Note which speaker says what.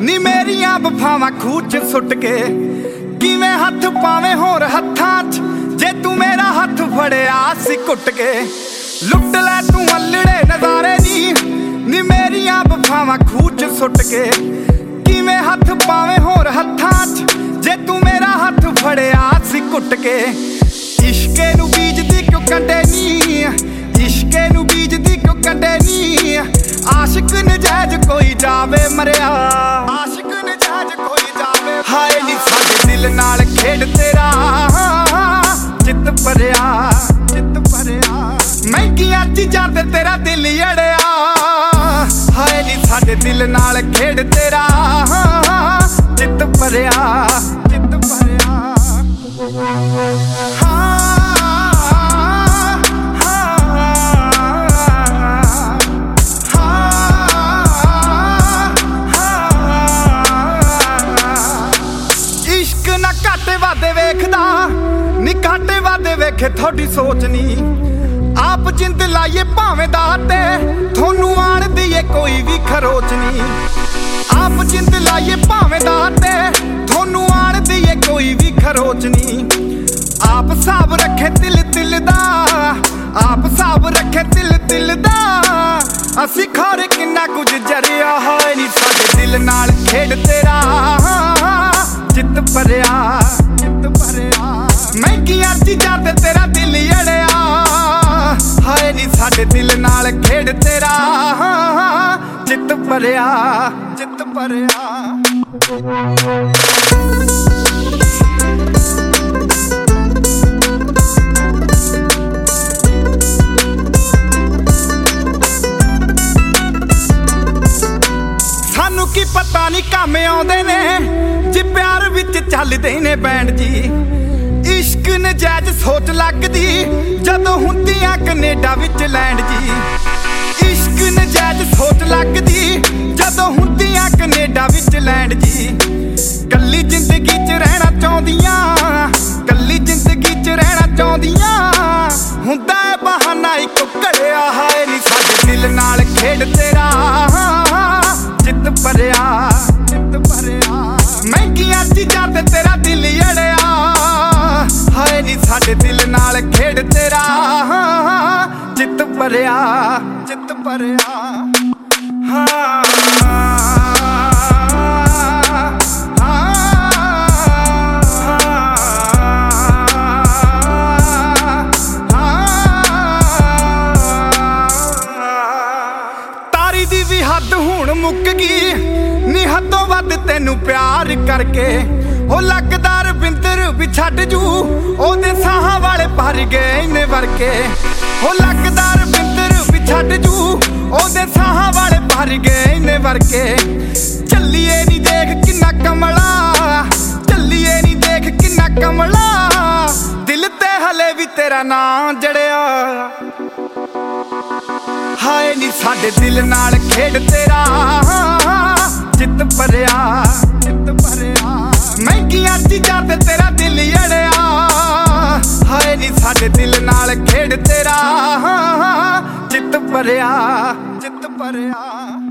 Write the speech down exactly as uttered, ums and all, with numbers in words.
Speaker 1: ਨੀ ਮੇਰੀਆਂ ਵਫਾਵਾਂ ਖੂਹ ਚ ਸੁੱਟ ਕੇ ਕਿਵੇਂ ਹੱਥ ਪਾਵੇਂ ਹੋਰ ਹੱਥਾਂ ਚ ਜੇ ਤੂੰ ਮੇਰਾ ਹੱਥ ਫੜਿਆ ਸੀ ਘੁੱਟ ਕੇ ਲੁੱਟ ਲੈ ਤੂੰ ਅਲੜੇ ਨਜ਼ਾਰੇ ਨੀ ਨੀ ਮੇਰੀਆਂ ਵਫਾਵਾਂ ਖੂਹ ਚ ਸੁੱਟ ਕੇ ਕਿਵੇਂ ਹੱਥ ਪਾਵੇਂ ਹੋਰ ਹੱਥਾਂ ਚ ਜੇ ਤੂੰ ਮੇਰਾ ਹੱਥ ਫੜਿਆ ਸੀ ਘੁੱਟ ਕੇ ਇਸ਼ਕੇ ਨੂੰ ਬੀਜਦੀ ਕਿਉਂ ਕੱਢੇ ਨੀ ਇਸ਼ਕੇ ਨੂੰ ਬੀਜਦੀ ਕਿਉਂ ਕੱਢੇ ਨੀ ਆਸ਼ਿਕ ਨਜਾਇਜ਼ ਕੋਈ ਜਾਵੇ ਮਰਿਆ ਆਸ਼ਿਕ ਨਜਾਇਜ਼ ਕੋਈ ਜਾਵੇ ਹਾਏ ਨੀ ਸਾਡੇ ਦਿਲ ਨਾਲ ਖੇਡ ਤੇਰਾ ਚਿੱਤ ਭਰਿਆ ਚਿੱਤ ਭਰਿਆ ਮਹਿੰਗੀਆਂ ਚੀਜ਼ਾਂ ਤੇ ਤੇਰਾ ਦਿਲ ਅੜਿਆ ਹਾਏ ਨੀ ਸਾਡੇ ਦਿਲ ਨਾਲ ਖੇਡ ਤੇਰਾ ਚਿੱਤ ਭਰਿਆ ਚਿੱਤ ਭਰਿਆ ਘਾਟੇ ਵਾਦੇ ਵੇਖਦਾ ਨੀ ਘਾਟੇ ਵਾਦੇ ਵੇਖੇ ਤੁਹਾਡੀ ਸੋਚ ਨੀ ਆਪ ਜਿੰਦ ਲਾਈਏ ਭਾਵੇਂ ਦਾ ਤੇ ਤੁਹਾਨੂੰ ਆਣਦੀ ਏ ਕੋਈ ਵੀ ਖਰੋਚ ਨੀ ਆਪ ਜਿੰਦ ਲਾਈਏ ਭਾਵੇਂ ਦਾ ਤੇ ਤੁਹਾਨੂੰ ਆਣਦੀ ਏ ਕੋਈ ਵੀ ਖਰੋਚ ਨੀ ਆਪ ਹਿਸਾਬ ਰੱਖੇ ਦਿਲ ਦਿਲ ਦਾ ਆਪ ਹਿਸਾਬ ਰੱਖੇ ਦਿਲ ਦਿਲ ਦਾ ਅਸੀਂ ਖੋਰੇ ਕਿੰਨਾ ਕੁਝ ਜਰਿਆ ਹੋਏ ਨੀ ਸਾਡੇ ਦਿਲ ਨਾਲ ਖੇਡ ਤੇਰਾ ਚਿੱਤ ਭਰਿਆ ਚਿੱਤ ਭਰਿਆ ਮਹਿੰਗੀਆਂ ਚੀਜ਼ਾਂ ਤੇ ਤੇਰਾ ਦਿਲ ਅੜਿਆ ਹਾਏ ਨੀ ਸਾਡੇ ਦਿਲ ਨਾਲ ਖੇਡ ਤੇਰਾ ਚਿੱਤ ਭਰਿਆ ਚਿੱਤ ਭਰਿਆ ਸਾਨੂੰ ਕੀ ਪਤਾ ਨੀ ਕੰਮ ਆਉਂਦੇ ਨੇ ਜੇ ਪਿਆਰ ਵਿੱਚ ਚੱਲਦੇ ਨੇ ਬੈਂਡ ਜੀ ਇਸ਼ਕ ਨਜਾਇਜ਼ ਸੋਚ ਲੱਗਦੀ ਜਦੋਂ ਹੁੰਦੀਆਂ ਕੈਨੇਡਾ ਵਿੱਚ ਲੈਂਡ ਜੀ ਇਸ਼ਕ ਨਜਾਇਜ਼ ਸੋਚ ਲੱਗਦੀ ਜਦੋਂ ਹੁੰਦੀਆਂ ਕੈਨੇਡਾ ਵਿੱਚ ਲੈਂਡ ਜੀ ਕੱਲੀ ਜ਼ਿੰਦਗੀ 'ਚ ਰਹਿਣਾ ਚਾਹੁੰਦੀਆਂ ਕੱਲੀ ਜ਼ਿੰਦਗੀ 'ਚ ਰਹਿਣਾ ਚਾਹੁੰਦੀਆਂ ਹੁੰਦਾ ਏ ਬਹਾਨਾ ਇੱਕ ਘੜਿਆ ਹਾਏ ਨੀ ਸਾਡੇ ਦਿਲ ਨਾਲ ਖੇਡ ਤੇਰਾ ਚਿੱਤ ਭਰਿਆ ਚਿੱਤ ਭਰਿਆ ਮਹਿੰਗੀਆਂ ਚੀਜ਼ਾਂ ਤੇ ਤੇਰਾ ਦਿਲ ਅੜਿਆ ਹਾਏ ਨੀ ਸਾਡੇ ਦਿਲ ਨਾਲ ਖੇਡ ਤੇਰਾ ਚਿੱਤ ਭਰਿਆ ਚਿੱਤ ਭਰਿਆ ਹਾਂ ਤਾਰੀ ਦੀ ਵੀ ਹੱਦ ਹੁਣ ਮੁੱਕ ਗਈ ਨੀ ਹੱਦੋਂ ਵੱਧ ਤੈਨੂੰ ਪਿਆਰ ਕਰਕੇ ਉਹ ਲੱਗਦਾ ਰਵਿੰਦਰ ਵੀ ਛੱਡ ਜੂ ਉਹਦੇ ਸਾਹਾਂ ਵਾਲੇ ਭਰ ਗਏ ਇੰਨੇ ਵਰਕੇ ਉਹ ਲੱਗਦਾ ਰਵਿੰਦਰ ਵੀ ਛੱਡ ਜੂ ਉਹਦੇ ਸਾਹਾਂ ਵਾਲੇ ਭਰ ਗਏ ਇੰਨੇ ਵਰਕੇ ਚੱਲੀਏ ਨੀ ਦੇਖ ਕਿੰਨਾ ਕਮਲਾ ਚੱਲੀਏ ਨੀ ਦੇਖ ਕਿੰਨਾ ਕਮਲਾ ਦਿਲ ਤੇ ਹਲੇ ਵੀ ਤੇਰਾ ਨਾਂ ਜੜਿਆ ਹਾਏ ਨੀ ਸਾਡੇ ਦਿਲ ਨਾਲ ਖੇਡ ਤੇਰਾ ਚਿੱਤ ਭਰਿਆ ਚਿੱਤ ਭਰਿਆ ਮਹਿੰਗੀਆਂ ਚੀਜ਼ਾਂ ਤੇ ਤੇਰਾ ਦਿਲ ਅੜਿਆ ਹਾਏ ਨੀ ਸਾਡੇ ਦਿਲ ਨਾਲ ਖੇਡ ਤੇਰਾ ਚਿੱਤ ਭਰਿਆ ਚਿੱਤ ਭਰਿਆ